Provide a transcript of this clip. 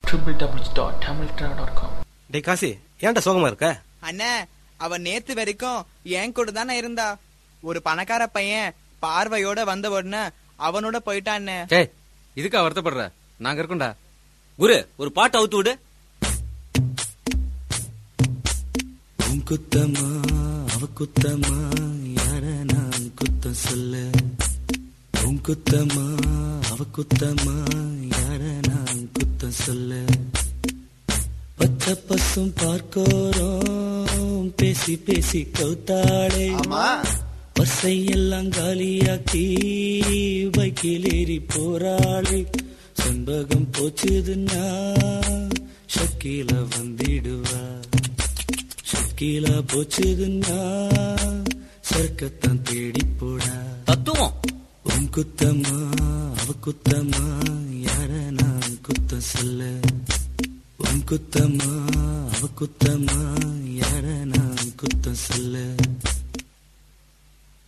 www.tamiltra.com. டே காசி, ஏன்டா சோகமா இருக்க? அண்ணே, அவ நேத்து வரைக்கும் என் கூட தானே இருந்தா. ஒரு பணக்கார பையன் பார்வையோட வந்த உடனே அவனோட போயிட்டான்னு. இதுக்கா வருத்தப்படுற? நாங்க இருக்கோம்டா. குரு, ஒரு பாட்டு அவுத்து விடு. உன் குத்தமா அவ குத்தமா யார நான் குத்தம் சொல்ல. உன் குத்தமா அவ குத்தமா யார நான் குத்தம் சொல்ல. பச்சை பசும் பார்க்கோரோம் பேசி பேசி கௌத்தாளே. பசையெல்லாம் காலியாக்கி பைக்கில் ஏறி போராளே. செண்பகம் போச்சுதுன்னா ஷக்கீல வந்திடுவா. ஷக்கீலா போச்சுதுன்னா சர்க்கத்தான் தேடி போடா. தத்துவம். உன் குத்தமா அவ குத்தமா யார நான் குத்தம் சொல்ல. உன் குத்தமா அவ குத்தமா யார நான் குத்தம் சொல்ல.